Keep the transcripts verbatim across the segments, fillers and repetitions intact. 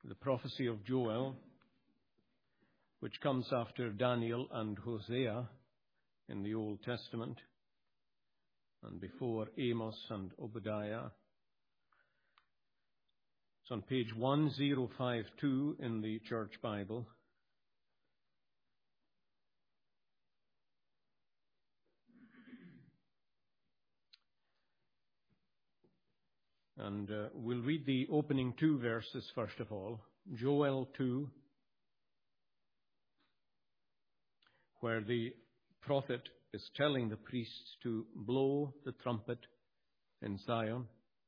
the prophecy of Joel, which comes after Daniel and Hosea in the Old Testament, and before Amos and Obadiah. It's on page one zero five two in the Church Bible. And uh, we'll read the opening two verses first of all. Joel two, where the prophet is telling the priests to blow the trumpet in Zion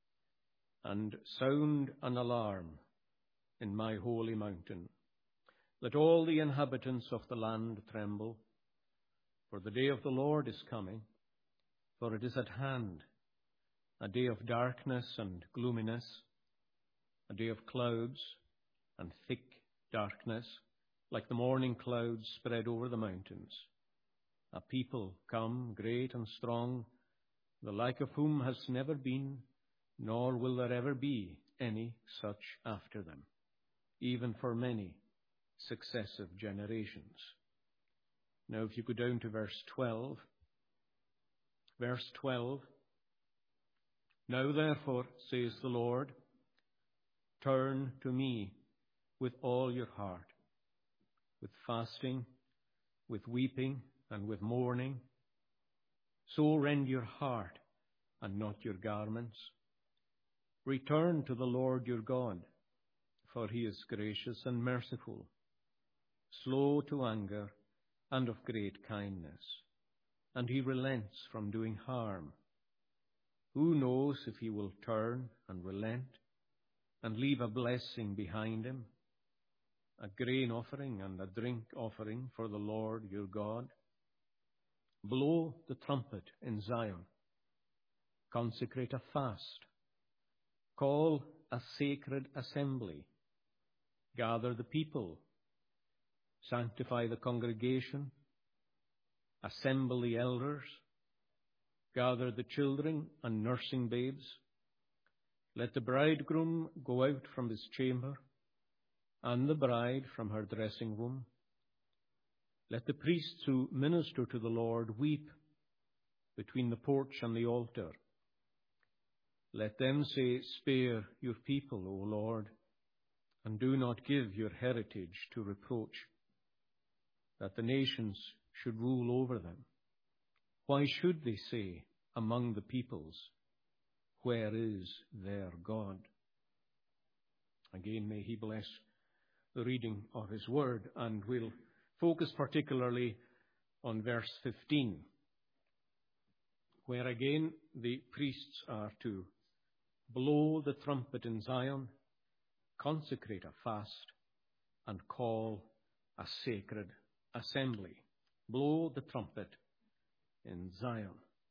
and sound an alarm in my holy mountain. Let all the inhabitants of the land tremble, for the day of the Lord is coming, for it is at hand. A day of darkness and gloominess, a day of clouds and thick darkness, like the morning clouds spread over the mountains. A people come, great and strong, the like of whom has never been, nor will there ever be any such after them, even for many successive generations. Now, if you go down to verse twelve, verse twelve, Now therefore, says the Lord, turn to me with all your heart, with fasting, with weeping, and with mourning. So rend your heart and not your garments. Return to the Lord your God, for he is gracious and merciful, slow to anger and of great kindness, and he relents from doing harm. Who knows if he will turn and relent and leave a blessing behind him, a grain offering and a drink offering for the Lord your God? Blow the trumpet in Zion, consecrate a fast, call a sacred assembly, gather the people, sanctify the congregation, assemble the elders, gather the children and nursing babes. Let the bridegroom go out from his chamber, and the bride from her dressing room. Let the priests who minister to the Lord weep between the porch and the altar. Let them say, Spare your people, O Lord, and do not give your heritage to reproach, that the nations should rule over them. Why should they say among the peoples, Where is their God? Again, may he bless the reading of his word, and we'll focus particularly on verse fifteen, where again the priests are to blow the trumpet in Zion, consecrate a fast, and call a sacred assembly. Blow the trumpet in Zion.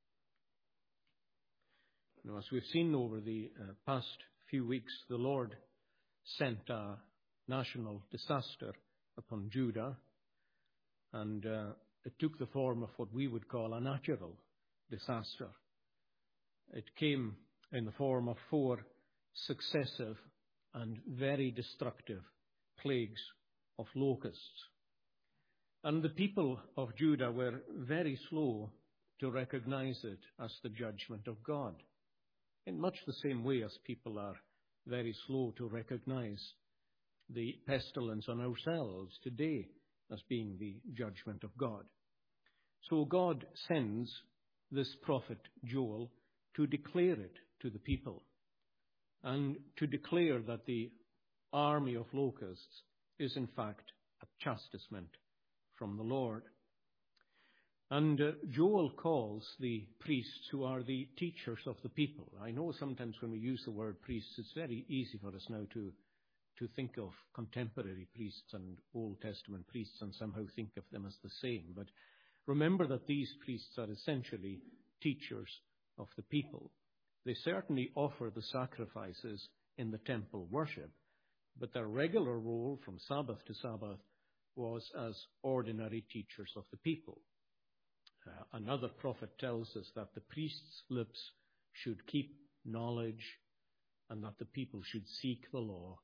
Now, as we've seen over the uh, past few weeks, the Lord sent a national disaster upon Judah, and uh, it took the form of what we would call a natural disaster. It came in the form of four successive and very destructive plagues of locusts. And the people of Judah were very slow to recognize it as the judgment of God, in much the same way as people are very slow to recognize the pestilence on ourselves today as being the judgment of God. So God sends this prophet Joel to declare it to the people, and to declare that the army of locusts is in fact a chastisement from the Lord. And uh, Joel calls the priests, who are the teachers of the people. I know sometimes when we use the word priests, it's very easy for us now to, to think of contemporary priests and Old Testament priests and somehow think of them as the same. But remember that these priests are essentially teachers of the people. They certainly offer the sacrifices in the temple worship, but their regular role from Sabbath to Sabbath was as ordinary teachers of the people. Uh, another prophet tells us that the priest's lips should keep knowledge, and that the people should seek the law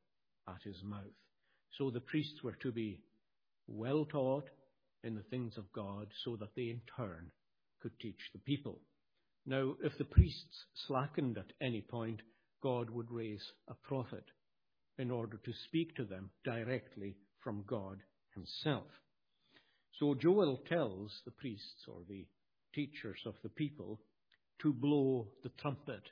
at his mouth. So the priests were to be well taught in the things of God so that they in turn could teach the people. Now, if the priests slackened at any point, God would raise a prophet in order to speak to them directly from God himself. So Joel tells the priests or the teachers of the people to blow the trumpet,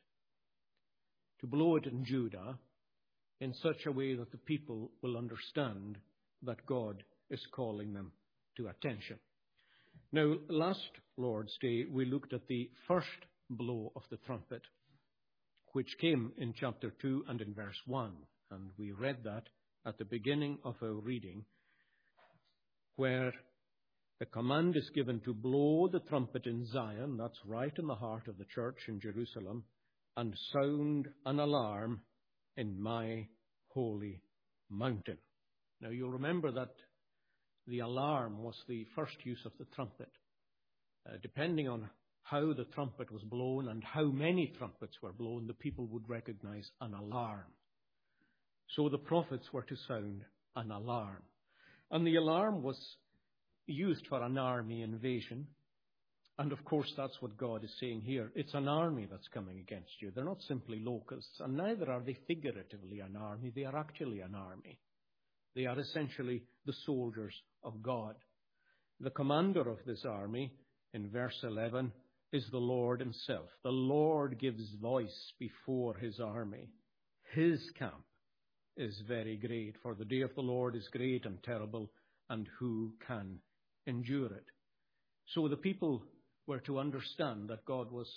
to blow it in Judah in such a way that the people will understand that God is calling them to attention. Now, last Lord's Day, we looked at the first blow of the trumpet, which came in chapter two and in verse one. And we read that at the beginning of our reading, where the command is given to blow the trumpet in Zion, that's right in the heart of the church in Jerusalem, and sound an alarm in my holy mountain. Now, you'll remember that the alarm was the first use of the trumpet. Uh, depending on how the trumpet was blown and how many trumpets were blown, the people would recognize an alarm. So the prophets were to sound an alarm. And the alarm was used for an army invasion. And of course, that's what God is saying here. It's an army that's coming against you. They're not simply locusts, and neither are they figuratively an army. They are actually an army. They are essentially the soldiers of God. The commander of this army, in verse eleven, is the Lord himself. The Lord gives voice before his army. His camp is very great, for the day of the Lord is great and terrible, and who can endure it? So the people were to understand that God was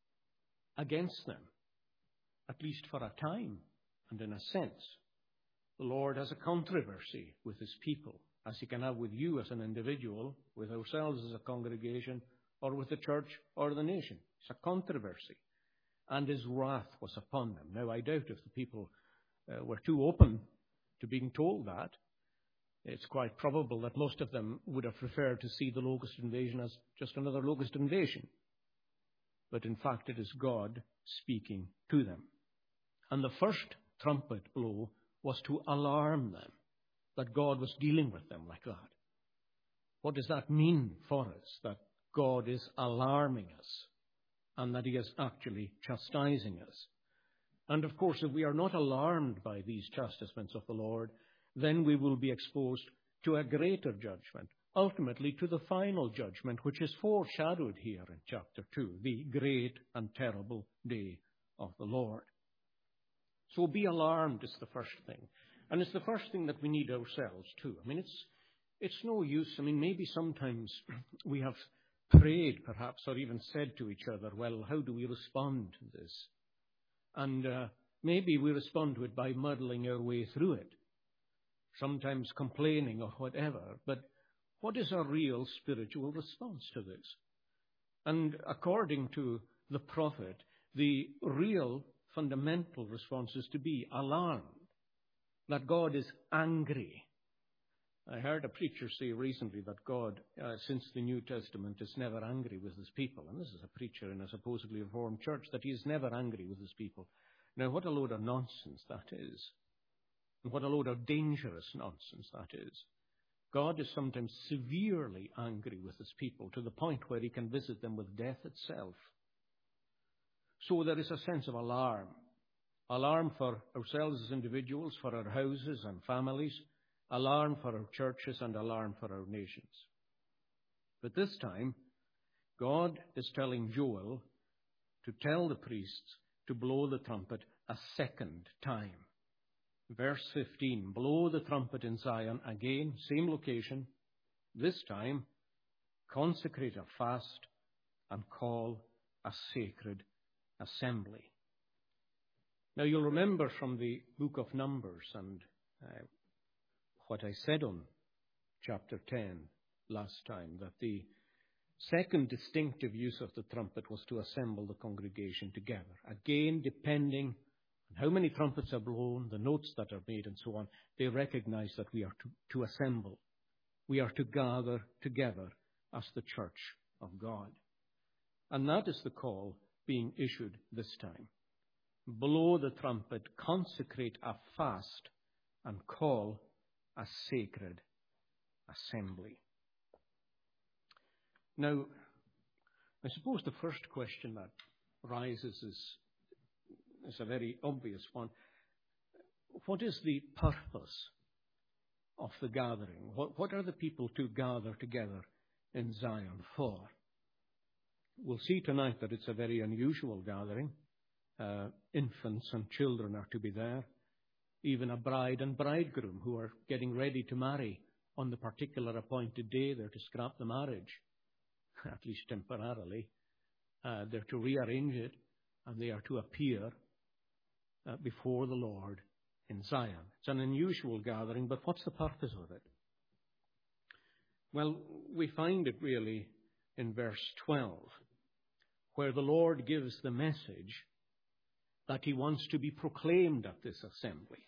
against them, at least for a time and in a sense. The Lord has a controversy with his people, as he can have with you as an individual, with ourselves as a congregation, or with the church or the nation. It's a controversy. And his wrath was upon them. Now, I doubt if the people uh, were too open to being told that. It's quite probable that most of them would have preferred to see the locust invasion as just another locust invasion. But in fact, it is God speaking to them. And the first trumpet blow was to alarm them that God was dealing with them like that. What does that mean for us? That God is alarming us and that he is actually chastising us. And of course, if we are not alarmed by these chastisements of the Lord, then we will be exposed to a greater judgment, ultimately to the final judgment, which is foreshadowed here in chapter two, the great and terrible day of the Lord. So be alarmed is the first thing. And it's the first thing that we need ourselves too. I mean, it's it's no use. I mean, maybe sometimes we have prayed perhaps or even said to each other, well, how do we respond to this? And uh, maybe we respond to it by muddling our way through it, sometimes complaining or whatever. But what is our real spiritual response to this? And according to the prophet, the real fundamental response is to be alarmed that God is angry. I heard a preacher say recently that God, uh, since the New Testament, is never angry with his people. And this is a preacher in a supposedly reformed church, that he is never angry with his people. Now, what a load of nonsense that is. And what a load of dangerous nonsense that is. God is sometimes severely angry with his people to the point where he can visit them with death itself. So there is a sense of alarm. Alarm for ourselves as individuals, for our houses and families, alarm for our churches, and alarm for our nations. But this time, God is telling Joel to tell the priests to blow the trumpet a second time. Verse fifteen, blow the trumpet in Zion, again, same location. This time, consecrate a fast and call a sacred assembly. Now, you'll remember from the book of Numbers and uh, what I said on chapter ten last time, that the second distinctive use of the trumpet was to assemble the congregation together. Again, depending on how many trumpets are blown, the notes that are made, and so on, they recognize that we are to, to assemble. We are to gather together as the church of God. And that is the call being issued this time. Blow the trumpet, consecrate a fast, and call a sacred assembly. Now, I suppose the first question that rises is, is a very obvious one. What is the purpose of the gathering? What, what are the people to gather together in Zion for? We'll see tonight that it's a very unusual gathering. Uh, infants and children are to be there. Even a bride and bridegroom who are getting ready to marry on the particular appointed day. They're to scrap the marriage, at least temporarily. Uh, they're to rearrange it, and they are to appear uh, before the Lord in Zion. It's an unusual gathering, but what's the purpose of it? Well, we find it really in verse twelve, where the Lord gives the message that he wants to be proclaimed at this assembly.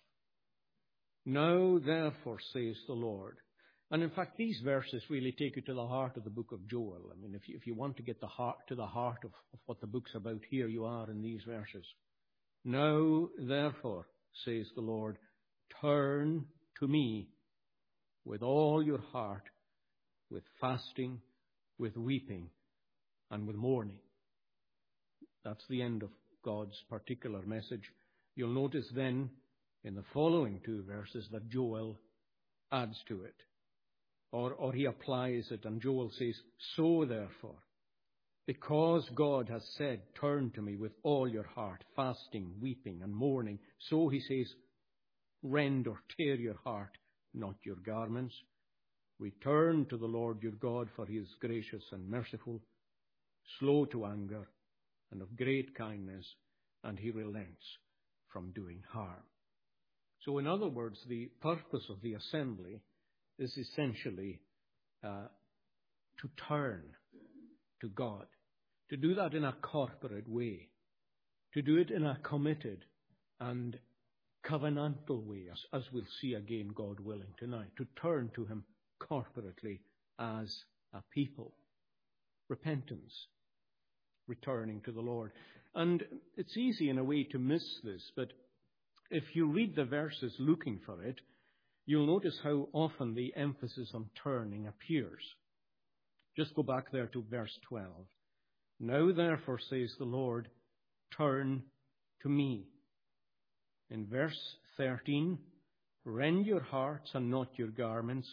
Now, therefore, says the Lord. And in fact, these verses really take you to the heart of the book of Joel. I mean, if you, if you want to get the heart, to the heart of, of what the book's about, here you are in these verses. Now, therefore, says the Lord, turn to me with all your heart, with fasting, with weeping, and with mourning. That's the end of God's particular message. You'll notice then in the following two verses that Joel adds to it, or, or he applies it, and Joel says, so therefore, because God has said, turn to me with all your heart, fasting, weeping, and mourning, so he says, rend or tear your heart, not your garments. Return to the Lord your God, for he is gracious and merciful, slow to anger, and of great kindness, and he relents from doing harm. So in other words, the purpose of the assembly is essentially uh, to turn to God, to do that in a corporate way, to do it in a committed and covenantal way, as, as we'll see again, God willing, tonight, to turn to him corporately as a people. Repentance, returning to the Lord. And it's easy in a way to miss this, but if you read the verses looking for it, you'll notice how often the emphasis on turning appears. Just go back there to verse twelve. Now therefore, says the Lord, turn to me. In verse thirteen, rend your hearts and not your garments,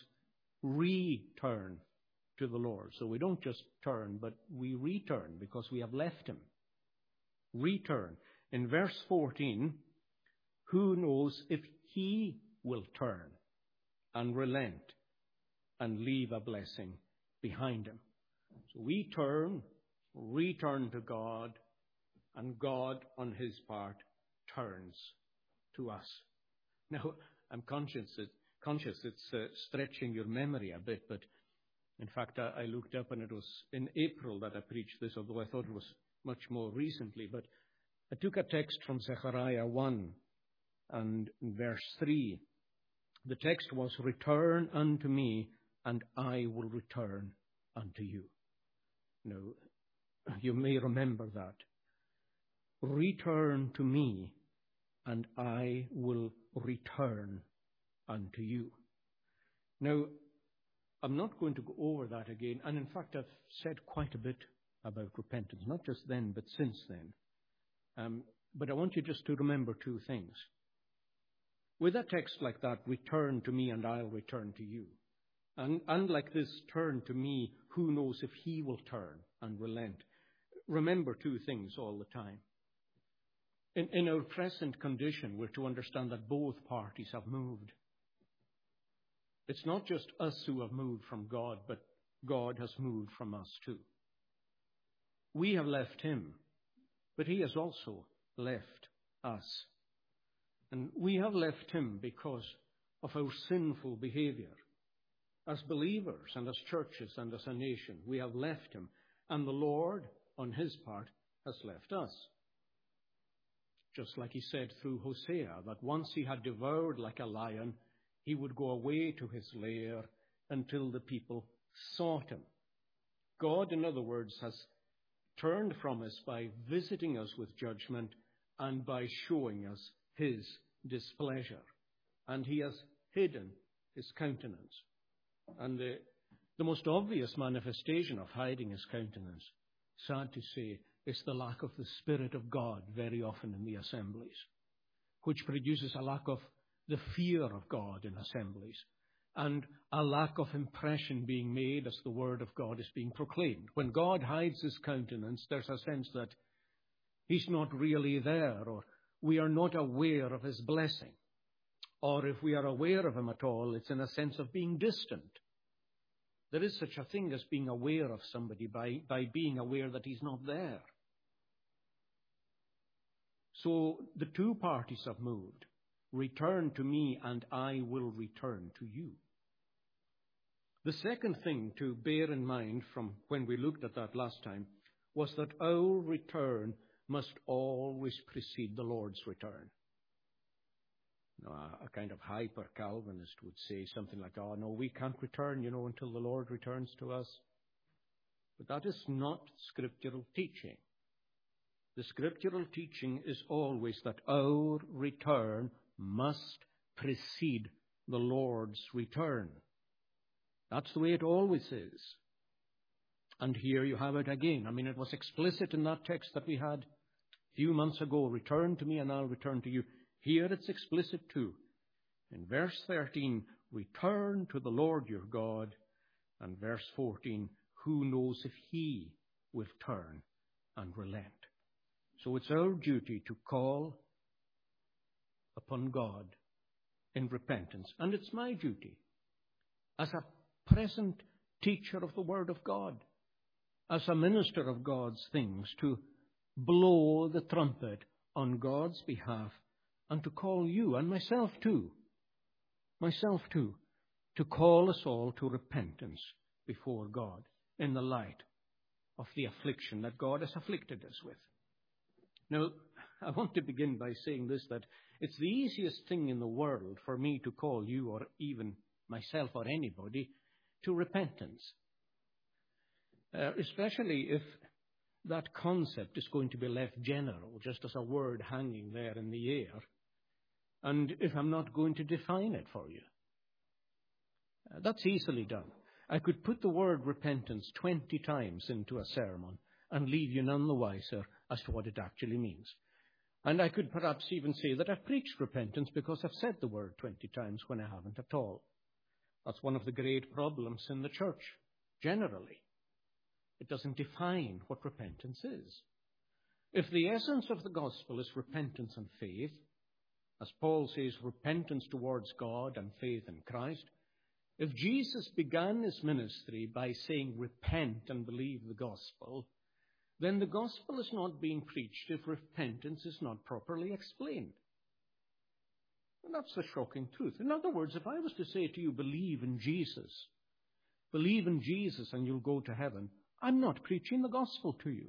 return to the Lord. So we don't just turn, but we return because we have left him. Return. In verse fourteen, who knows if he will turn and relent and leave a blessing behind him. So we turn, return to God, and God on his part turns to us. Now, I'm conscious, that, conscious it's uh, stretching your memory a bit, but in fact, I, I looked up and it was in April that I preached this, although I thought it was much more recently. But I took a text from Zechariah one and in verse three. The text was, return unto me, and I will return unto you. Now, you may remember that. Return to me, and I will return unto you. Now, I'm not going to go over that again, and in fact, I've said quite a bit about repentance, not just then, but since then. Um, but I want you just to remember two things. With a text like that, return to me and I'll return to you. And unlike this, turn to me, who knows if he will turn and relent. Remember two things all the time. In, in our present condition, we're to understand that both parties have moved. It's not just us who have moved from God, but God has moved from us too. We have left him, but he has also left us. And we have left him because of our sinful behavior. As believers and as churches and as a nation, we have left him. And the Lord, on his part, has left us. Just like he said through Hosea, that once he had devoured like a lion, he would go away to his lair until the people sought him. God, in other words, has turned from us by visiting us with judgment and by showing us his displeasure. and he has hidden his countenance. And the, the most obvious manifestation of hiding his countenance, sad to say, is the lack of the Spirit of God very often in the assemblies, which produces a lack of the fear of God in assemblies, and a lack of impression being made as the Word of God is being proclaimed. When God hides his countenance, there's a sense that he's not really there, or we are not aware of his blessing. Or if we are aware of him at all, it's in a sense of being distant. There is such a thing as being aware of somebody by, by being aware that he's not there. So the two parties have moved. Return to me and I will return to you. The second thing to bear in mind from when we looked at that last time was that our return must always precede the Lord's return. Now, a kind of hyper-Calvinist would say something like, oh, no, we can't return, you know, until the Lord returns to us. But that is not scriptural teaching. The scriptural teaching is always that our return must precede the Lord's return. That's the way it always is. And here you have it again. I mean, it was explicit in that text that we had a few months ago, return to me and I'll return to you. Here it's explicit too. In verse thirteen, return to the Lord your God. And verse fourteen, who knows if he will turn and relent. So it's our duty to call upon God in repentance. And it's my duty as a present teacher of the Word of God, as a minister of God's things, to blow the trumpet on God's behalf and to call you and myself too, myself too, to call us all to repentance before God in the light of the affliction that God has afflicted us with. Now, I want to begin by saying this, that it's the easiest thing in the world for me to call you or even myself or anybody to repentance, uh, especially if that concept is going to be left general, just as a word hanging there in the air, and if I'm not going to define it for you. Uh, that's easily done. I could put the word repentance twenty times into a sermon and leave you none the wiser as to what it actually means. And I could perhaps even say that I've preached repentance because I've said the word twenty times when I haven't at all. That's one of the great problems in the church, generally. It doesn't define what repentance is. If the essence of the gospel is repentance and faith, as Paul says, repentance towards God and faith in Christ, if Jesus began his ministry by saying repent and believe the gospel, then the gospel is not being preached if repentance is not properly explained. And that's the shocking truth. In other words, if I was to say to you, believe in Jesus, believe in Jesus and you'll go to heaven, I'm not preaching the gospel to you.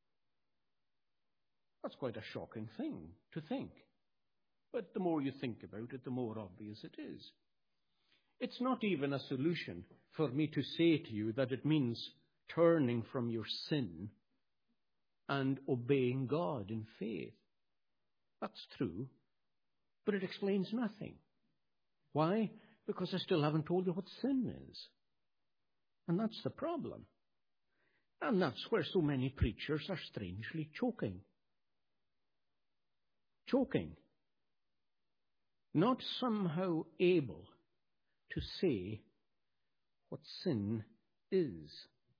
That's quite a shocking thing to think. But the more you think about it, the more obvious it is. It's not even a solution for me to say to you that it means turning from your sin and obeying God in faith. That's true, but it explains nothing. Why? Because I still haven't told you what sin is. And that's the problem. And that's where so many preachers are strangely choking. Choking. Not somehow able to say what sin is.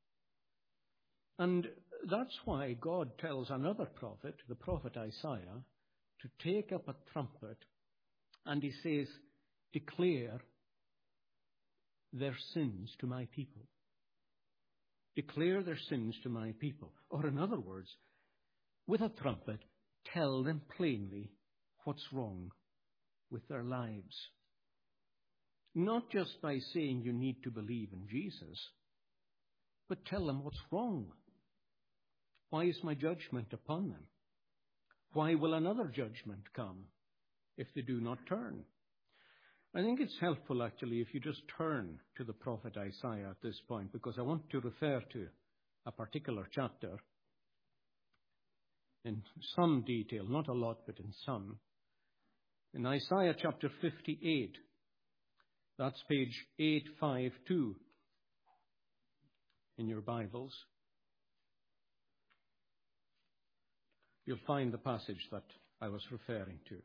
And that's why God tells another prophet, the prophet Isaiah, to take up a trumpet, and he says, declare their sins to my people. Declare their sins to my people. Or in other words, with a trumpet, tell them plainly what's wrong with their lives. Not just by saying you need to believe in Jesus, but tell them what's wrong. Why is my judgment upon them? Why will another judgment come if they do not turn? I think it's helpful, actually, if you just turn to the prophet Isaiah at this point, because I want to refer to a particular chapter in some detail, not a lot, but in some. In Isaiah chapter fifty-eight, that's page eight fifty-two in your Bibles, you'll find the passage that I was referring to.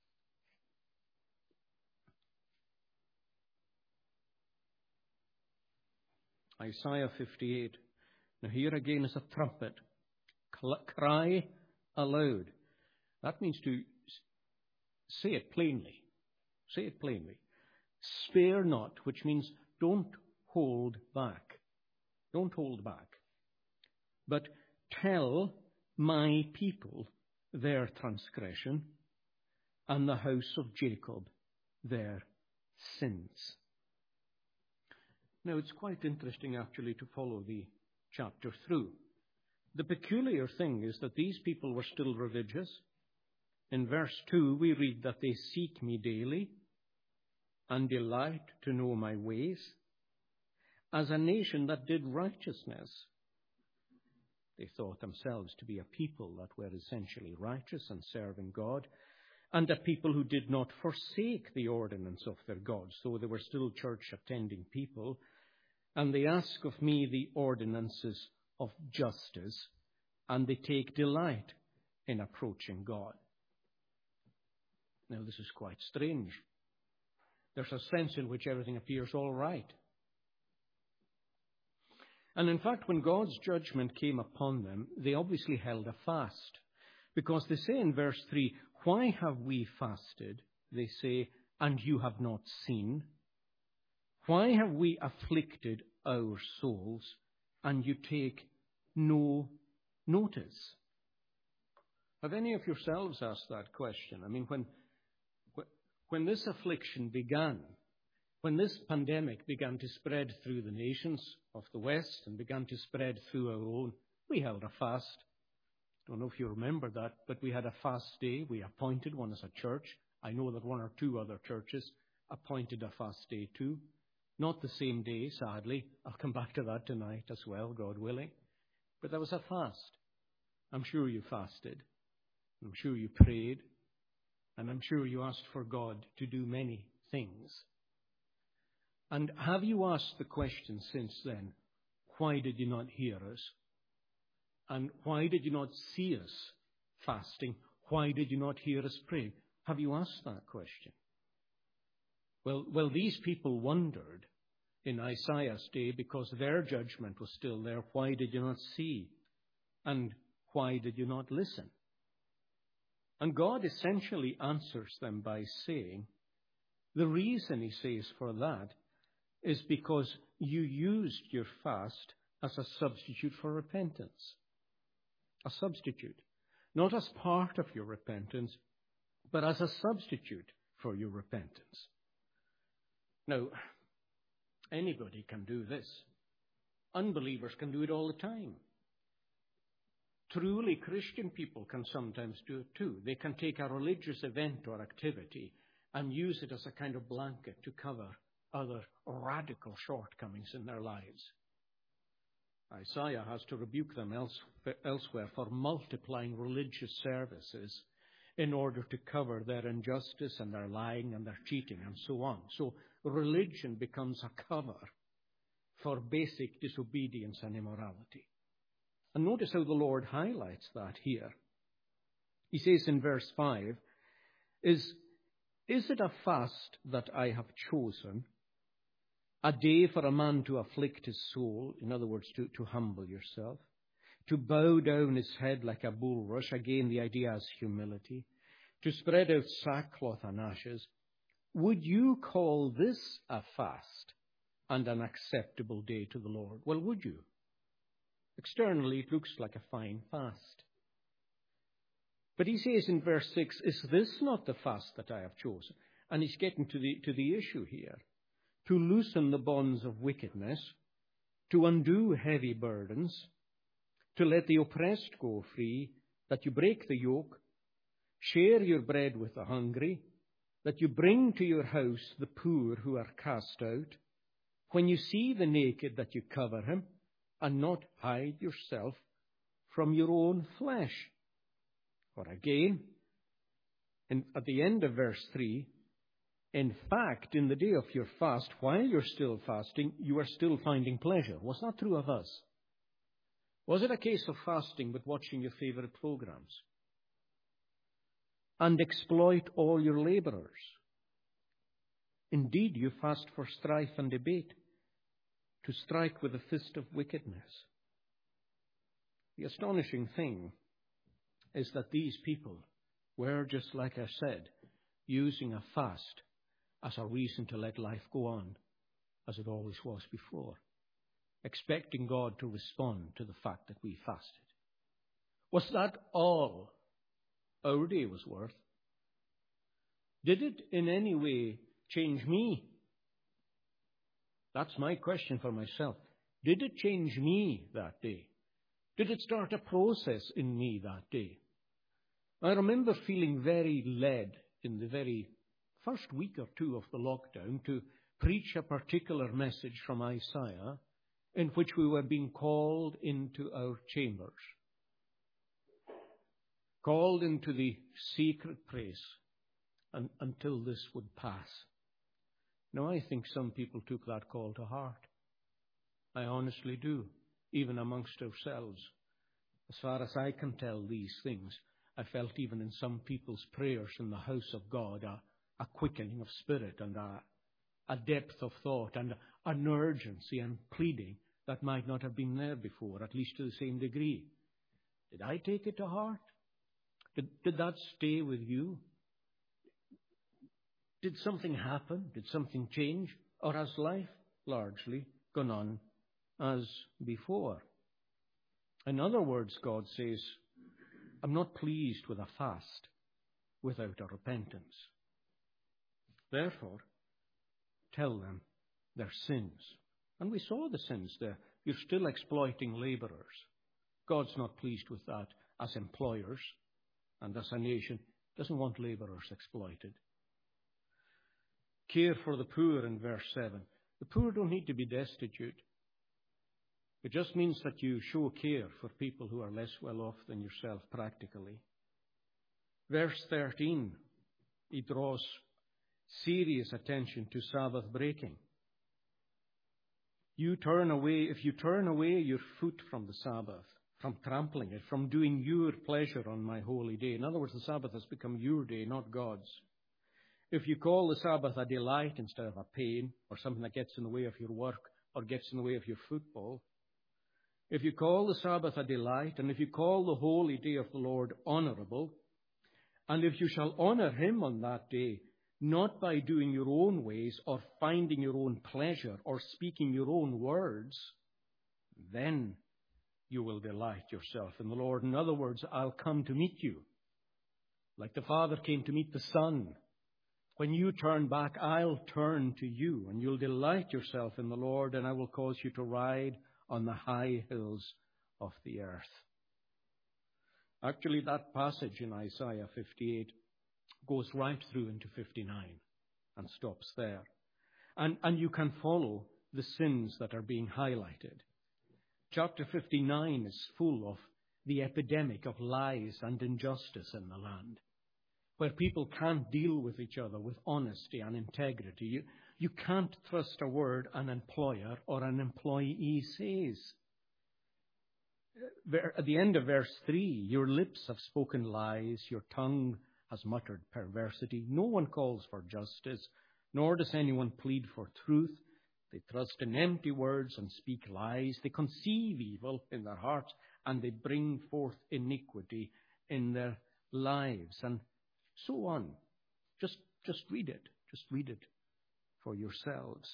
Isaiah fifty-eight. Now here again is a trumpet. Cry aloud. That means to say it plainly. Say it plainly. Spare not, which means don't hold back. Don't hold back. But tell my people their transgression, and the house of Jacob their sins. Now, it's quite interesting, actually, to follow the chapter through. The peculiar thing is that these people were still religious. In verse two, we read that they seek me daily and delight to know my ways. As a nation that did righteousness, they thought themselves to be a people that were essentially righteous and serving God, and a people who did not forsake the ordinance of their gods, so they were still church-attending people. And they ask of me the ordinances of justice, and they take delight in approaching God. Now, this is quite strange. There's a sense in which everything appears all right. And in fact, when God's judgment came upon them, they obviously held a fast. Because they say in verse three, why have we fasted? They say, and you have not seen. Why have we afflicted our souls, and you take no notice? Have any of yourselves asked that question? I mean, when, when this affliction began, when this pandemic began to spread through the nations of the West and began to spread through our own, we held a fast. I don't know if you remember that, but we had a fast day. We appointed one as a church. I know that one or two other churches appointed a fast day too. Not the same day, sadly. I'll come back to that tonight as well, God willing. But there was a fast. I'm sure you fasted. I'm sure you prayed. And I'm sure you asked for God to do many things. And have you asked the question since then, why did you not hear us? And why did you not see us fasting? Why did you not hear us pray? Have you asked that question? Well, well, these people wondered in Isaiah's day because their judgment was still there. Why did you not see? And why did you not listen? And God essentially answers them by saying, the reason, he says, for that is because you used your fast as a substitute for repentance. A substitute. Not as part of your repentance, but as a substitute for your repentance. Now, anybody can do this. Unbelievers can do it all the time. Truly Christian people can sometimes do it too. They can take a religious event or activity and use it as a kind of blanket to cover other radical shortcomings in their lives. Isaiah has to rebuke them elsewhere for multiplying religious services in order to cover their injustice and their lying and their cheating and so on. So religion becomes a cover for basic disobedience and immorality. And notice how the Lord highlights that here. He says in verse five, Is, is it a fast that I have chosen, a day for a man to afflict his soul, in other words, to, to humble yourself, to bow down his head like a bulrush, again the idea is humility, to spread out sackcloth and ashes? Would you call this a fast and an acceptable day to the Lord? Well, would you? Externally, it looks like a fine fast. But he says in verse six, is this not the fast that I have chosen? And he's getting to the, to the issue here. To loosen the bonds of wickedness, to undo heavy burdens, to let the oppressed go free, that you break the yoke, share your bread with the hungry, that you bring to your house the poor who are cast out. When you see the naked, that you cover him, and not hide yourself from your own flesh. Or again, And at the end of verse three, in fact, in the day of your fast, while you're still fasting, you are still finding pleasure. Was that true of us? Was it a case of fasting but watching your favorite programs? And exploit all your laborers. Indeed, you fast for strife and debate, to strike with the fist of wickedness. The astonishing thing is that these people were, just like I said, using a fast as a reason to let life go on as it always was before, expecting God to respond to the fact that we fasted. Was that all our day was worth? Did it in any way change me? That's my question for myself. Did it change me that day? Did it start a process in me that day? I remember feeling very led in the very first week or two of the lockdown to preach a particular message from Isaiah in which we were being called into our chambers, called into the secret place and, until this would pass. Now, I think some people took that call to heart. I honestly do, even amongst ourselves. As far as I can tell these things, I felt even in some people's prayers in the house of God a, a quickening of spirit and a, a depth of thought and an urgency and pleading that might not have been there before, at least to the same degree. Did I take it to heart? Did, did that stay with you? Did something happen? Did something change? Or has life largely gone on as before? In other words, God says, I'm not pleased with a fast without a repentance. Therefore, tell them their sins. And we saw the sins there. You're still exploiting laborers. God's not pleased with that as employers, and as a nation doesn't want laborers exploited. Care for the poor in verse seven. The poor don't need to be destitute. It just means that you show care for people who are less well off than yourself practically. Verse thirteen, he draws serious attention to Sabbath breaking. You turn away, if you turn away your foot from the Sabbath, from trampling it, from doing your pleasure on my holy day. In other words, the Sabbath has become your day, not God's. If you call the Sabbath a delight instead of a pain, or something that gets in the way of your work, or gets in the way of your football, if you call the Sabbath a delight, and if you call the holy day of the Lord honorable, and if you shall honor him on that day, not by doing your own ways, or finding your own pleasure, or speaking your own words, then you will delight yourself in the Lord. In other words, I'll come to meet you, like the Father came to meet the Son. When you turn back, I'll turn to you, and you'll delight yourself in the Lord, and I will cause you to ride on the high hills of the earth. Actually, that passage in Isaiah fifty-eight goes right through into fifty-nine and stops there. And, and you can follow the sins that are being highlighted. Chapter fifty-nine is full of the epidemic of lies and injustice in the land, where people can't deal with each other with honesty and integrity. You, you can't trust a word an employer or an employee says. At the end of verse three, your lips have spoken lies, your tongue has muttered perversity. No one calls for justice, nor does anyone plead for truth. They trust in empty words and speak lies. They conceive evil in their hearts, and they bring forth iniquity in their lives. And so on. Just, just read it. Just read it for yourselves.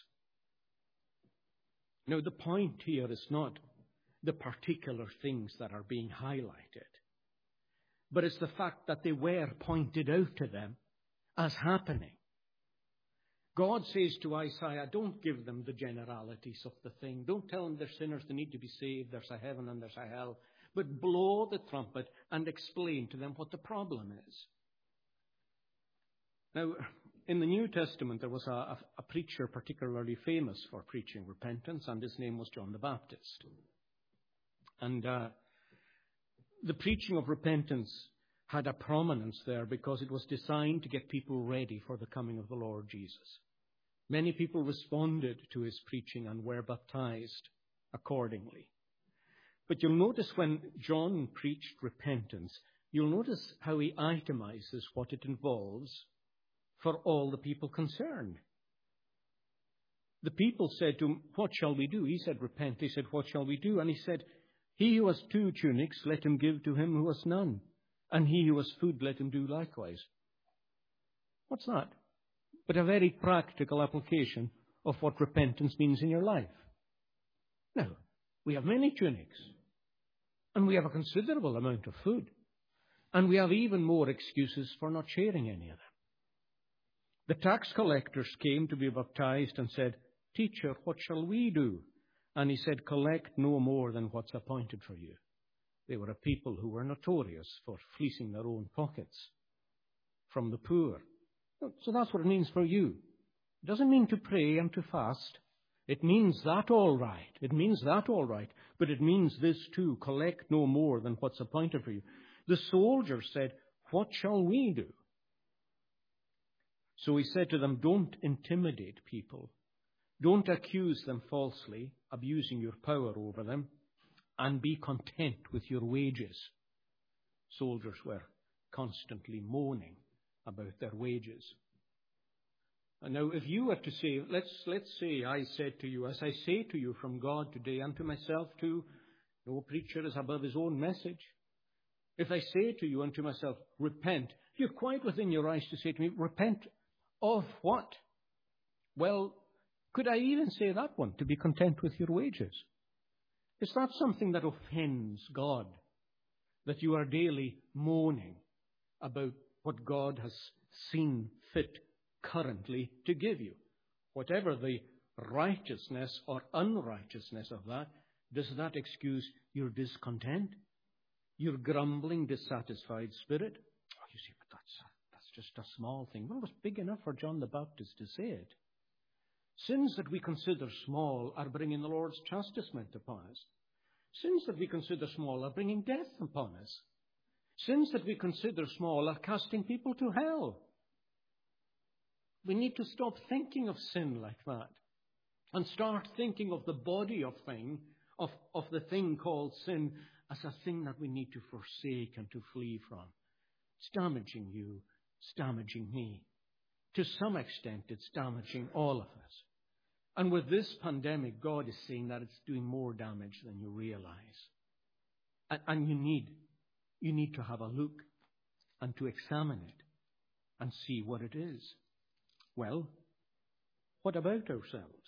Now, the point here is not the particular things that are being highlighted, but it's the fact that they were pointed out to them as happening. God says to Isaiah, don't give them the generalities of the thing. Don't tell them they're sinners, they need to be saved, there's a heaven and there's a hell. But blow the trumpet and explain to them what the problem is. Now, in the New Testament, there was a, a, a preacher particularly famous for preaching repentance, and his name was John the Baptist. And uh, the preaching of repentance had a prominence there because it was designed to get people ready for the coming of the Lord Jesus. Many people responded to his preaching and were baptized accordingly. But you'll notice when John preached repentance, you'll notice how he itemizes what it involves for all the people concerned. The people said to him, "What shall we do?" He said, "Repent." They said, "What shall we do?" And he said, "He who has two tunics, let him give to him who has none. And he who has food, let him do likewise." What's that? But a very practical application of what repentance means in your life. Now, we have many tunics, and we have a considerable amount of food, and we have even more excuses for not sharing any of them. The tax collectors came to be baptized and said, "Teacher, what shall we do?" And he said, "Collect no more than what's appointed for you." They were a people who were notorious for fleecing their own pockets from the poor. So that's what it means for you. It doesn't mean to pray and to fast. It means that all right. It means that all right. But it means this too: collect no more than what's appointed for you. The soldiers said, "What shall we do?" So he said to them, "Don't intimidate people. Don't accuse them falsely, abusing your power over them, and be content with your wages." Soldiers were constantly moaning about their wages. And now, if you were to say, let's, let's say I said to you, as I say to you from God today, and to myself too, no preacher is above his own message. If I say to you and to myself, "Repent," you're quite within your rights to say to me, "Repent of what?" Well, could I even say that one, to be content with your wages? Is that something that offends God, that you are daily moaning about what God has seen fit currently to give you? Whatever the righteousness or unrighteousness of that, does that excuse your discontent, your grumbling, dissatisfied spirit? Oh, you see, but that's, that's just a small thing. Well, it was big enough for John the Baptist to say it. Sins that we consider small are bringing the Lord's chastisement upon us. Sins that we consider small are bringing death upon us. Sins that we consider small are casting people to hell. We need to stop thinking of sin like that and start thinking of the body of thing, of, of the thing called sin, as a thing that we need to forsake and to flee from. It's damaging you. It's damaging me. To some extent, it's damaging all of us. And with this pandemic, God is saying that it's doing more damage than you realize. And, and you need, you need to have a look and to examine it and see what it is. Well, what about ourselves?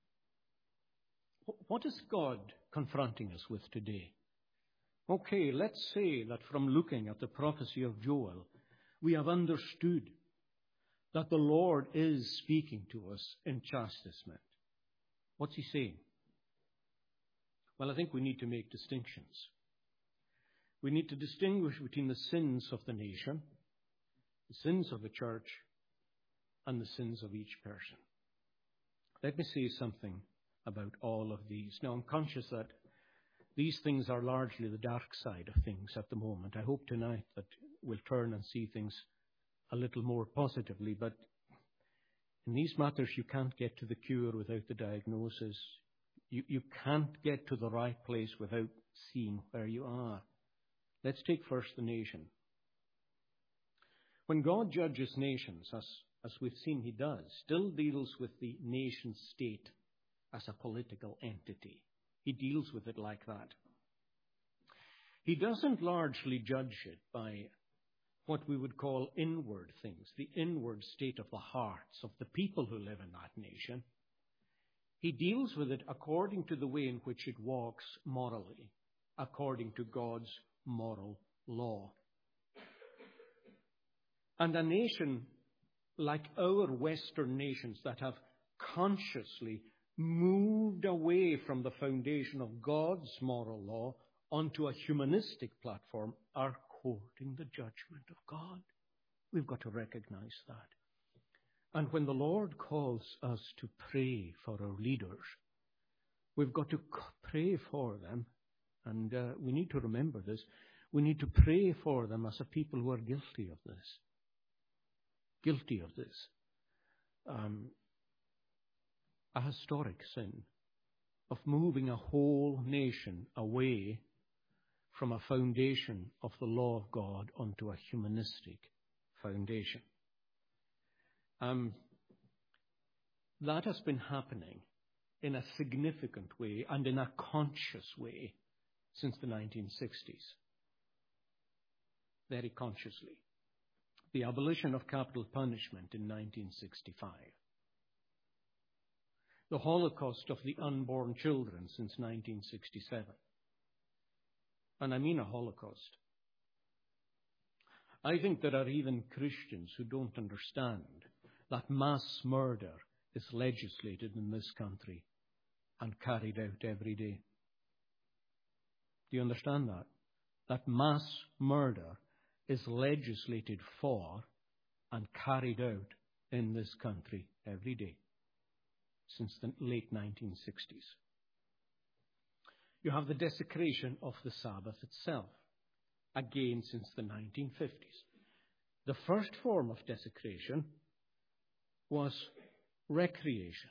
What is God confronting us with today? Okay, let's say that from looking at the prophecy of Joel, we have understood that the Lord is speaking to us in chastisement. What's he saying? Well, I think we need to make distinctions. We need to distinguish between the sins of the nation, the sins of the church, and the sins of each person. Let me say something about all of these. Now, I'm conscious that these things are largely the dark side of things at the moment. I hope tonight that we'll turn and see things a little more positively, but in these matters you can't get to the cure without the diagnosis. You, you can't get to the right place without seeing where you are. Let's take first the nation. When God judges nations, as, as we've seen he does, still deals with the nation state as a political entity. He deals with it like that. He doesn't largely judge it by what we would call inward things, the inward state of the hearts of the people who live in that nation. He deals with it according to the way in which it walks morally, according to God's moral law. And a nation like our Western nations that have consciously moved away from the foundation of God's moral law onto a humanistic platform are courting the judgment of God. We've got to recognize that. And when the Lord calls us to pray for our leaders, we've got to pray for them. And uh, we need to remember this. We need to pray for them as a people who are guilty of this. Guilty of this. Um, a historic sin of moving a whole nation away from a foundation of the law of God onto a humanistic foundation. Um, that has been happening in a significant way and in a conscious way since the nineteen sixties. Very consciously. The abolition of capital punishment in nineteen sixty-five. The Holocaust of the unborn children since nineteen sixty-seven. And I mean a Holocaust. I think there are even Christians who don't understand that mass murder is legislated in this country and carried out every day. Do you understand that? That mass murder is legislated for and carried out in this country every day since the late nineteen sixties. You have the desecration of the Sabbath itself, again since the nineteen fifties. The first form of desecration was recreation.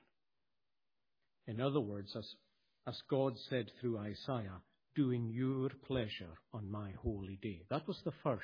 In other words, as, as God said through Isaiah, doing your pleasure on my holy day. That was the first.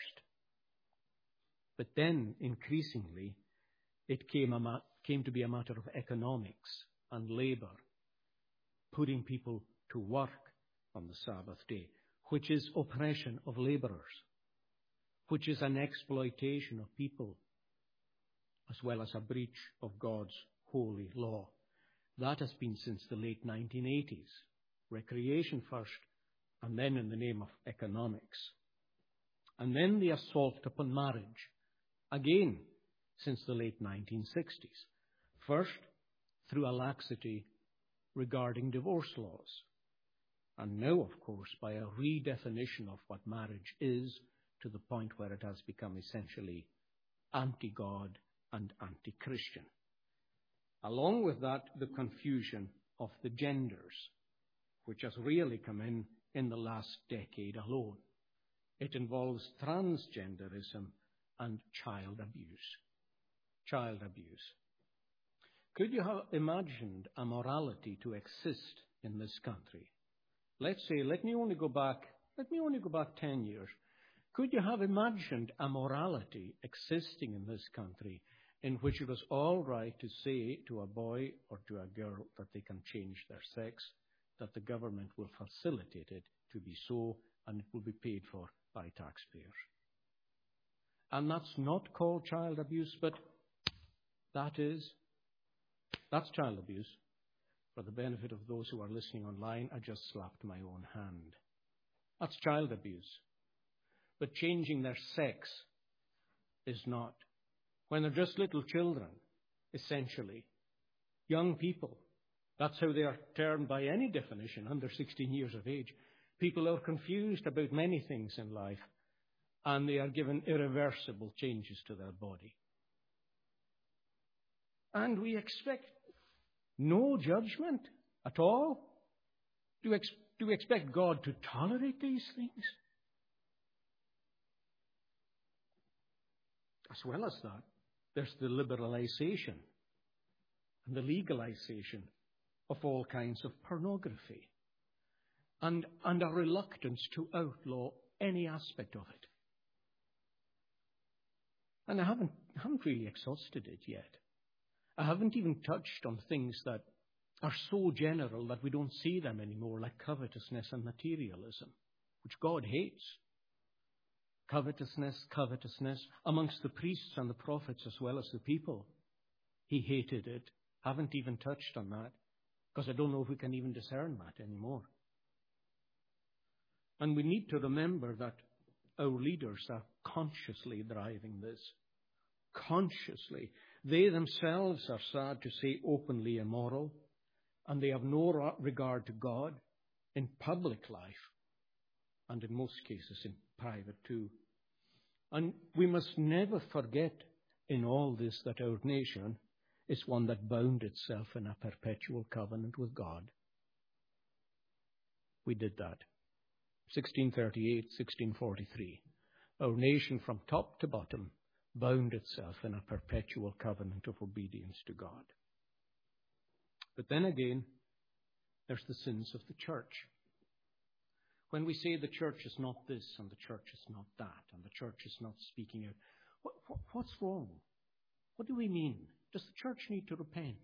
But then, increasingly, it came, a ma- came to be a matter of economics and labor, putting people to work on the Sabbath day, which is oppression of laborers, which is an exploitation of people, as well as a breach of God's holy law. That has been since the late nineteen eighties. Recreation first, and then in the name of economics. And then the assault upon marriage, again since the late nineteen sixties. First, through a laxity regarding divorce laws. And now, of course, by a redefinition of what marriage is, to the point where it has become essentially anti-God and anti-Christian. Along with that, the confusion of the genders, which has really come in in the last decade alone. It involves transgenderism and child abuse. Child abuse. Could you have imagined a morality to exist in this country? Let's say, let me only go back, let me only go back ten years. Could you have imagined a morality existing in this country in which it was all right to say to a boy or to a girl that they can change their sex, that the government will facilitate it to be so, and it will be paid for by taxpayers? And that's not called child abuse, but that is, that's child abuse. For the benefit of those who are listening online, I just slapped my own hand. That's child abuse. But changing their sex is not. When they're just little children, essentially, young people, that's how they are termed by any definition, under sixteen years of age. People are confused about many things in life, and they are given irreversible changes to their body. And we expect no judgment at all? Do we, ex- do we expect God to tolerate these things? As well as that, there's the liberalization and the legalization of all kinds of pornography, and, and a reluctance to outlaw any aspect of it. And I haven't, haven't really exhausted it yet. I haven't even touched on things that are so general that we don't see them anymore, like covetousness and materialism, which God hates. Covetousness, covetousness, amongst the priests and the prophets as well as the people. He hated it. Haven't even touched on that, because I don't know if we can even discern that anymore. And we need to remember that our leaders are consciously driving this. Consciously. They themselves are sad to say openly immoral, and they have no regard to God in public life, and in most cases in private too. And we must never forget in all this that our nation is one that bound itself in a perpetual covenant with God. We did that. sixteen thirty-eight, sixteen forty-three. Our nation from top to bottom bound itself in a perpetual covenant of obedience to God. But then again, there's the sins of the church. When we say the church is not this and the church is not that and the church is not speaking out, what, what, what's wrong? What do we mean? Does the church need to repent?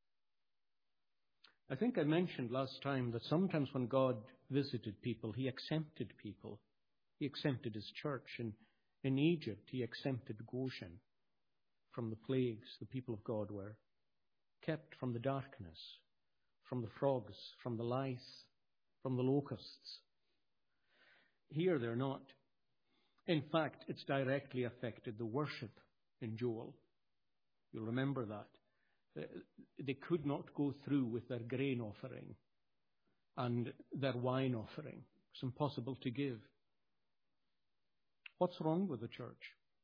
I think I mentioned last time that sometimes when God visited people, he exempted people. He exempted his church. In, in Egypt, he exempted Goshen from the plagues. The people of God were kept from the darkness, from the frogs, from the lice, from the locusts. Here they're not. In fact, it's directly affected the worship in Joel. You'll remember that. They could not go through with their grain offering and their wine offering. It's impossible to give. What's wrong with the church?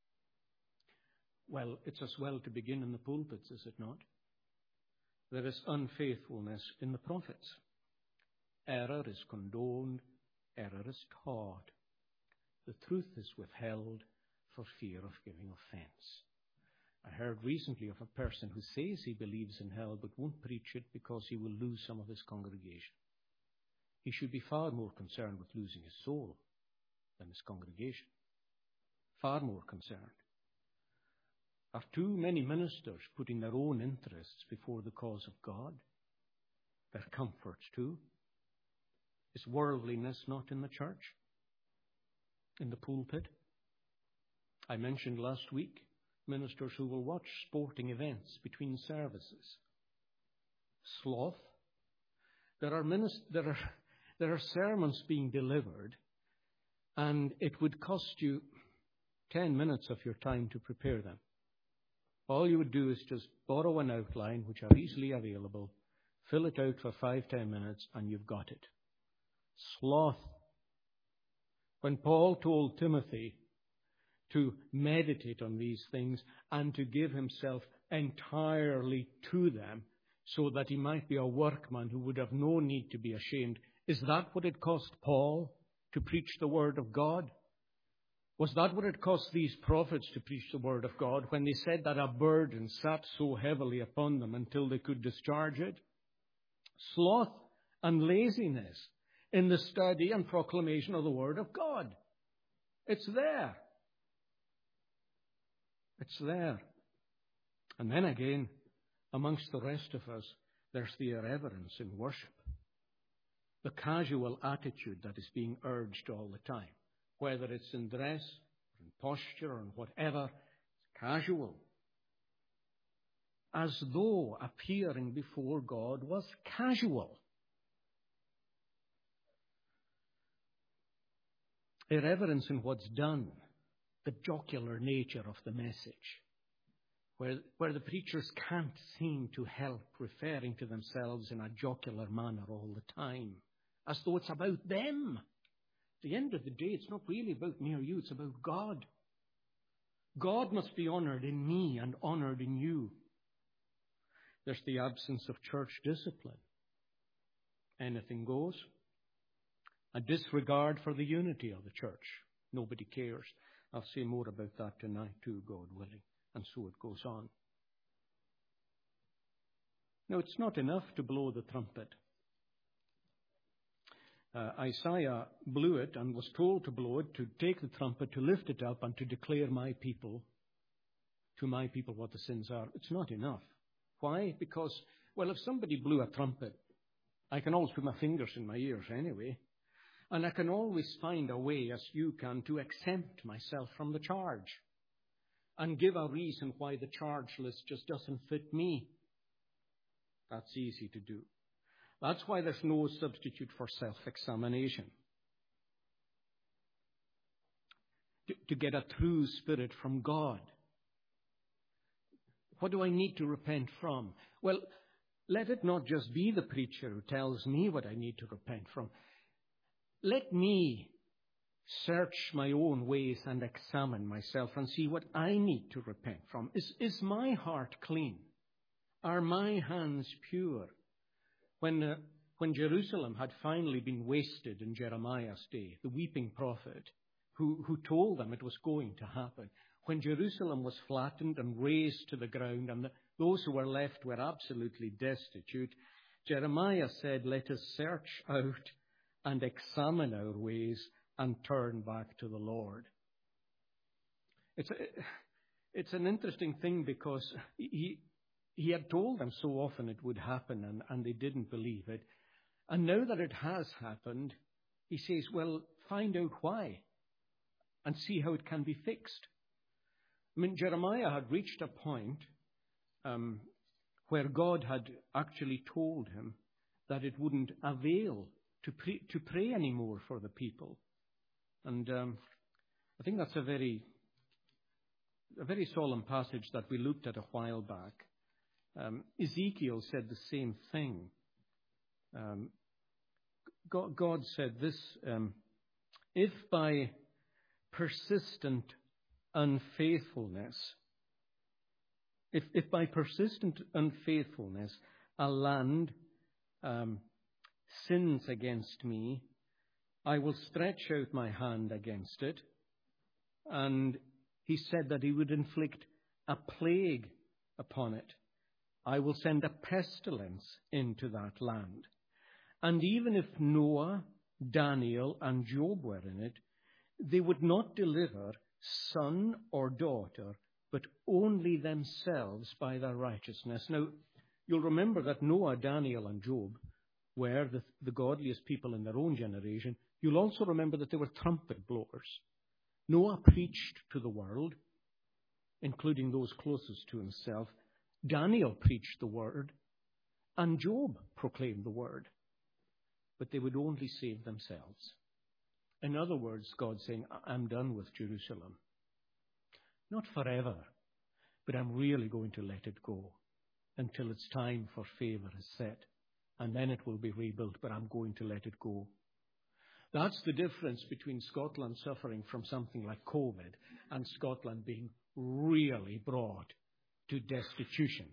Well, it's as well to begin in the pulpits, is it not? There is unfaithfulness in the prophets. Error is condoned. Error is taught. The truth is withheld for fear of giving offense. I heard recently of a person who says he believes in hell but won't preach it because he will lose some of his congregation. He should be far more concerned with losing his soul than his congregation. Far more concerned. Are too many ministers putting their own interests before the cause of God? Their comforts too? Is worldliness not in the church? In the pulpit? I mentioned last week ministers who will watch sporting events between services. Sloth. There are, minist- there are, there are sermons being delivered, and it would cost you ten minutes of your time to prepare them. All you would do is just borrow an outline, which are easily available, fill it out for five, ten minutes, and you've got it. Sloth. When Paul told Timothy to meditate on these things and to give himself entirely to them so that he might be a workman who would have no need to be ashamed, is that what it cost Paul to preach the word of God? Was that what it cost these prophets to preach the word of God when they said that a burden sat so heavily upon them until they could discharge it? Sloth and laziness in the study and proclamation of the word of God. It's there. It's there. And then again, amongst the rest of us, there's the irreverence in worship. The casual attitude that is being urged all the time. Whether it's in dress, or in posture, or in whatever, it's casual. As though appearing before God was casual. Irreverence in what's done, the jocular nature of the message, where, where the preachers can't seem to help referring to themselves in a jocular manner all the time, as though it's about them. At the end of the day, it's not really about me or you, it's about God. God must be honored in me and honored in you. There's the absence of church discipline. Anything goes. A disregard for the unity of the church. Nobody cares. I'll say more about that tonight too, God willing. And so it goes on. Now, it's not enough to blow the trumpet. Uh, Isaiah blew it and was told to blow it, to take the trumpet, to lift it up and to declare my people, to my people what the sins are. It's not enough. Why? Because, well, if somebody blew a trumpet, I can always put my fingers in my ears anyway. And I can always find a way, as you can, to exempt myself from the charge and give a reason why the charge list just doesn't fit me. That's easy to do. That's why there's no substitute for self-examination. To, to get a true spirit from God. What do I need to repent from? Well, let it not just be the preacher who tells me what I need to repent from. Let me search my own ways and examine myself and see what I need to repent from. Is, is my heart clean? Are my hands pure? When, uh, when Jerusalem had finally been wasted in Jeremiah's day, the weeping prophet who, who told them it was going to happen, when Jerusalem was flattened and razed to the ground and the, those who were left were absolutely destitute, Jeremiah said, "Let us search out and examine our ways and turn back to the Lord." It's a, it's an interesting thing because he, he had told them so often it would happen and, and they didn't believe it. And now that it has happened, he says, well, find out why and see how it can be fixed. I mean, Jeremiah had reached a point um, where God had actually told him that it wouldn't avail to pray, to pray anymore for the people. And um, I think that's a very, a very solemn passage that we looked at a while back. Um, Ezekiel said the same thing. Um, God, God said this, um, if by persistent unfaithfulness, if, if by persistent unfaithfulness a land um, sins against me, I will stretch out my hand against it. And he said that he would inflict a plague upon it. I will send a pestilence into that land. And even if Noah, Daniel, and Job were in it, they would not deliver son or daughter, but only themselves by their righteousness. Now, you'll remember that Noah, Daniel, and Job were the, the godliest people in their own generation. You'll also remember that they were trumpet blowers. Noah preached to the world, including those closest to himself. Daniel preached the word, and Job proclaimed the word. But they would only save themselves. In other words, God's saying, I'm done with Jerusalem. Not forever, but I'm really going to let it go until its time for favor is set. And then it will be rebuilt, but I'm going to let it go. That's the difference between Scotland suffering from something like COVID and Scotland being really brought to destitution.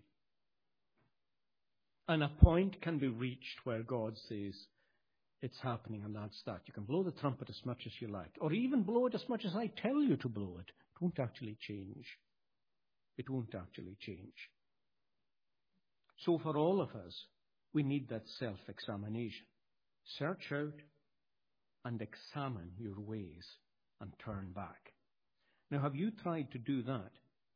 And a point can be reached where God says, it's happening, and that's that. You can blow the trumpet as much as you like, or even blow it as much as I tell you to blow it. It won't actually change. It won't actually change. So for all of us, we need that self-examination. Search out and examine your ways and turn back. Now, have you tried to do that?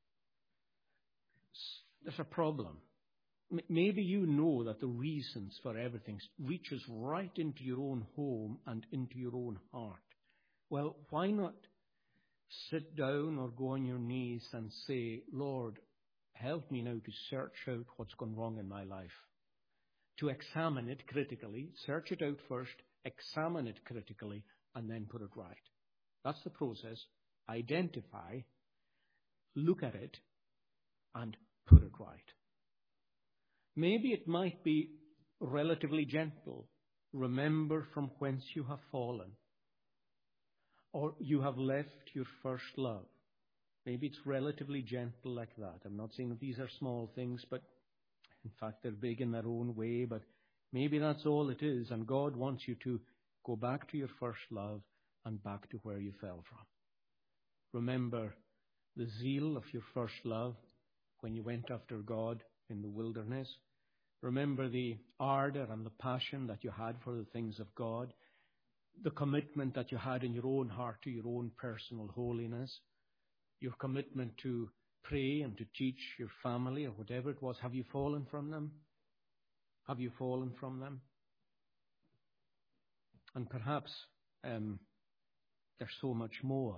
There's a problem. Maybe you know that the reasons for everything reaches right into your own home and into your own heart. Well, why not sit down or go on your knees and say, Lord, help me now to search out what's gone wrong in my life. To examine it critically, search it out first, examine it critically, and then put it right. That's the process. Identify, look at it, and put it right. Maybe it might be relatively gentle. Remember from whence you have fallen. Or you have left your first love. Maybe it's relatively gentle like that. I'm not saying that these are small things, but in fact they're big in their own way. But maybe that's all it is. And God wants you to go back to your first love and back to where you fell from. Remember the zeal of your first love when you went after God in the wilderness. Remember the ardor and the passion that you had for the things of God, the commitment that you had in your own heart to your own personal holiness, your commitment to pray and to teach your family or whatever it was. Have you fallen from them? Have you fallen from them? And perhaps um, there's so much more.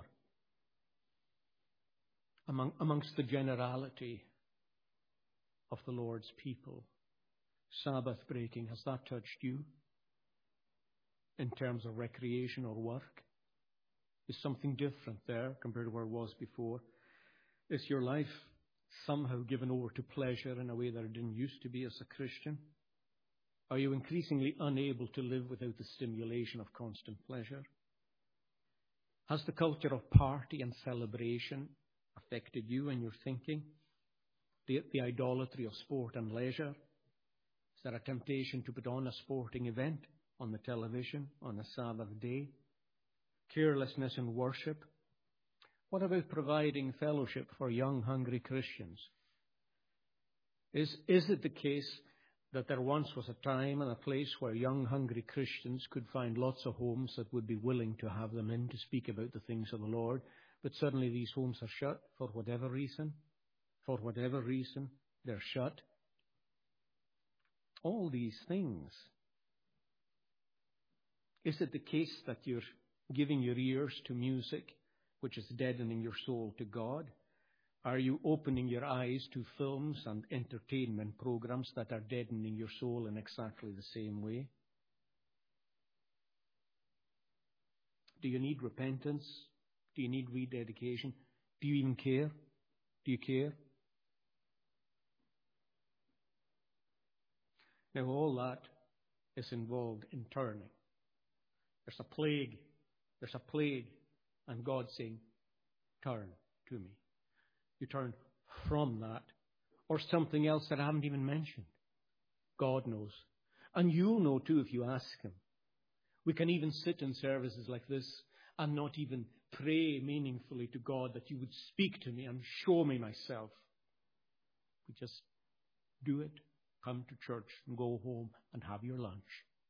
Among, amongst the generality of the Lord's people, Sabbath breaking, has that touched you in terms of recreation or work? Is something different there compared to where it was before? Is your life somehow given over to pleasure in a way that it didn't used to be as a Christian? Are you increasingly unable to live without the stimulation of constant pleasure? Has the culture of party and celebration affected you and your thinking? The, the idolatry of sport and leisure? Is there a temptation to put on a sporting event on the television on a Sabbath day? Carelessness in worship? What about providing fellowship for young, hungry Christians? Is, is it the case that there once was a time and a place where young, hungry Christians could find lots of homes that would be willing to have them in to speak about the things of the Lord, but suddenly these homes are shut for whatever reason? For whatever reason, they're shut. All these things. Is it the case that you're giving your ears to music which is deadening your soul to God? Are you opening your eyes to films and entertainment programs that are deadening your soul in exactly the same way? Do you need repentance? Do you need rededication? Do you even care? Do you care? Now, all that is involved in turning. There's a plague. There's a plague. And God saying, turn to me. You turn from that. Or something else that I haven't even mentioned. God knows. And you'll know too if you ask Him. We can even sit in services like this and not even pray meaningfully to God that you would speak to me and show me myself. We just do it. Come to church and go home and have your lunch.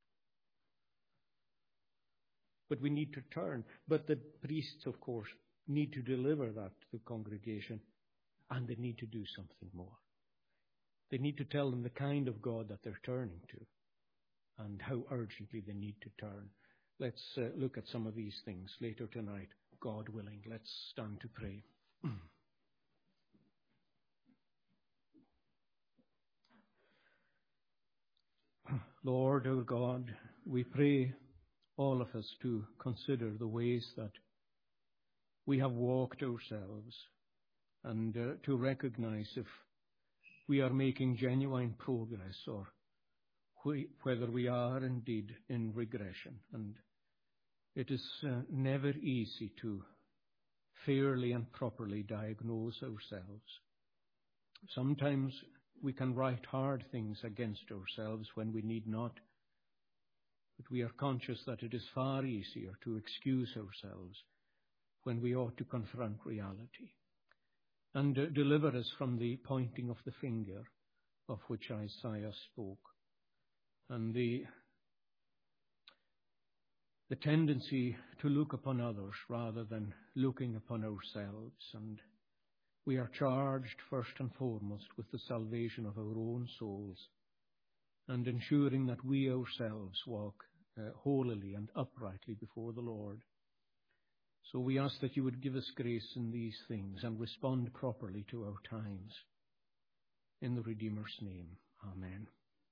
But we need to turn. But the priests, of course, need to deliver that to the congregation, and they need to do something more. They need to tell them the kind of God that they're turning to and how urgently they need to turn. Let's uh, look at some of these things later tonight, God willing. Let's stand to pray. Lord, our God, we pray all of us to consider the ways that we have walked ourselves and uh, to recognize if we are making genuine progress or we, whether we are indeed in regression. And it is uh, never easy to fairly and properly diagnose ourselves. Sometimes we can write hard things against ourselves when we need not. But we are conscious that it is far easier to excuse ourselves when we ought to confront reality. And uh, deliver us from the pointing of the finger of which Isaiah spoke. And the, the tendency to look upon others rather than looking upon ourselves. And we are charged first and foremost with the salvation of our own souls and ensuring that we ourselves walk uh, holily and uprightly before the Lord. So we ask that you would give us grace in these things and respond properly to our times. In the Redeemer's name, amen.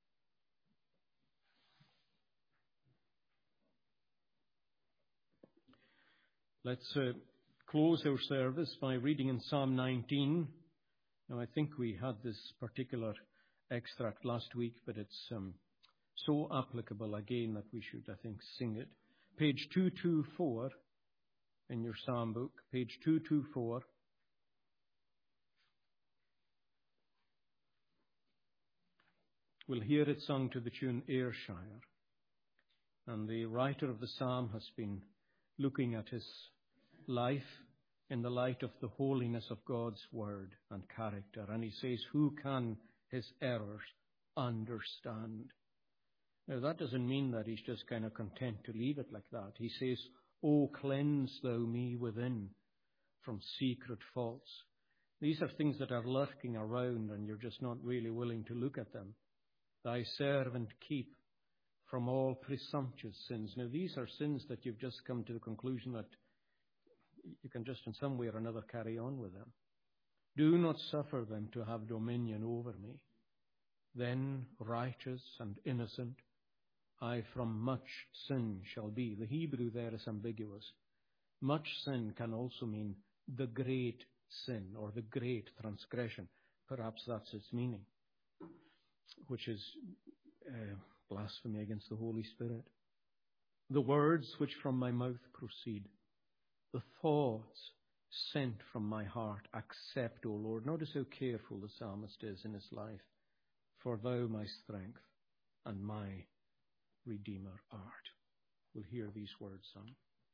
Let's uh, close our service by reading in Psalm nineteen. Now, I think we had this particular extract last week, but it's um, so applicable again that we should, I think, sing it. Page two twenty-four in your psalm book, page two twenty-four. We'll hear it sung to the tune Ayrshire. And the writer of the psalm has been looking at his life in the light of the holiness of God's word and character. And he says, who can his errors understand? Now, that doesn't mean that he's just kind of content to leave it like that. He says, O cleanse thou me within from secret faults. These are things that are lurking around and you're just not really willing to look at them. Thy servant keep from all presumptuous sins. Now, these are sins that you've just come to the conclusion that you can just in some way or another carry on with them. Do not suffer them to have dominion over me. Then righteous and innocent, I from much sin shall be. The Hebrew there is ambiguous. Much sin can also mean the great sin or the great transgression. Perhaps that's its meaning, which is uh, blasphemy against the Holy Spirit. The words which from my mouth proceed, the thoughts sent from my heart, accept, O Lord. Notice how careful the psalmist is in his life. For thou my strength and my Redeemer art. We'll hear these words sung.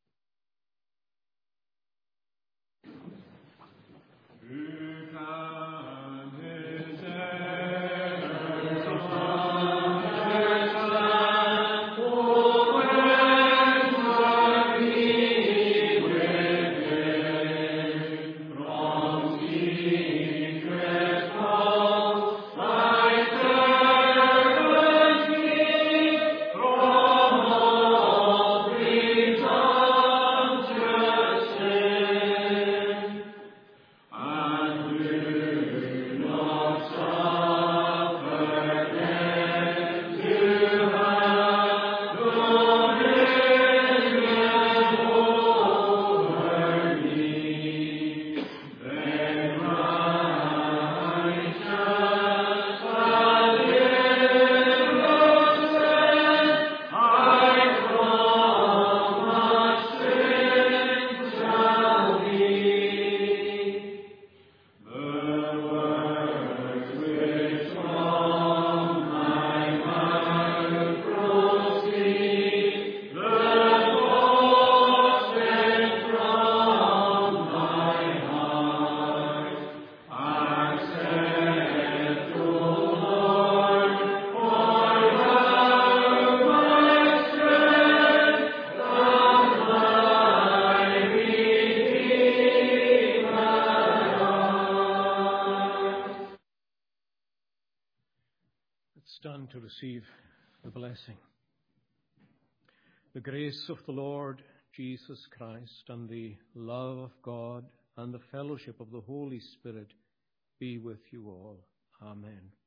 Stand to receive the blessing. The grace of the Lord Jesus Christ and the love of God and the fellowship of the Holy Spirit be with you all. Amen.